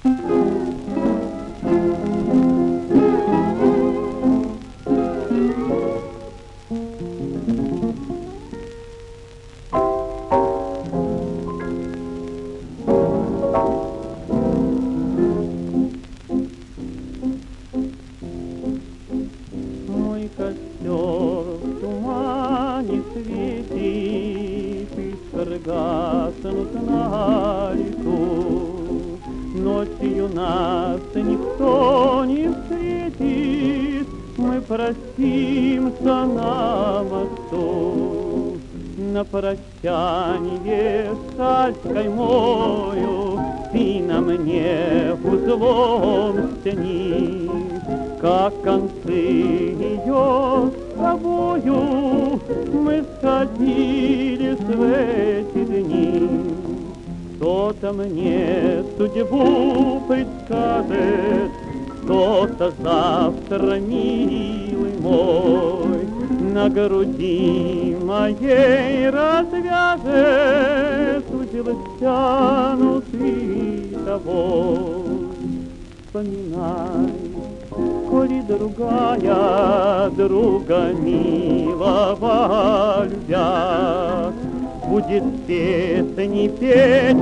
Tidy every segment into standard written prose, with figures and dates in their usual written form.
Костер в тумане светит, искры гаснут на лету. Ночью нас никто не встретит, мы простимся на мосту. На прощанье шаль каймою ты на мне узлом стяни. Как концы ее с тобою мы сходились в эти дни. Кто-то мне судьбу предскажет, кто-то завтра, милый мой, на груди моей развяжет узел стяну световой. Вспоминай, коли другая друга милого любя, будет песни петь,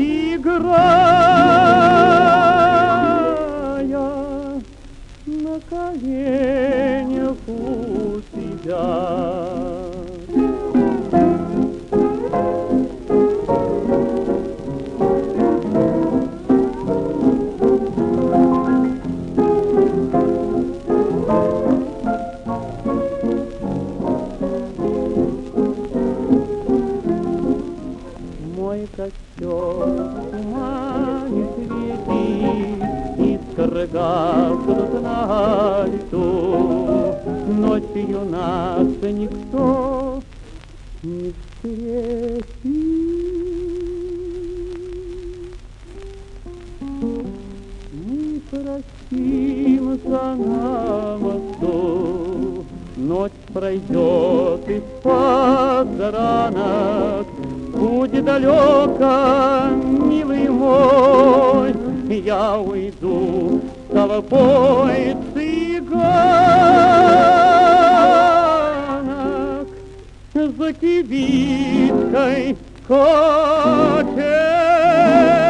играя на коленях у тебя. Мой костер в тумане светит, искры гаснут на лету. Ночью нас никто не встретит. Мы простимся на мосту. Ночь пройдет из-под ранок, путь далеко, милый мой, я уйду с толпой цыганок за кибиткой кочет.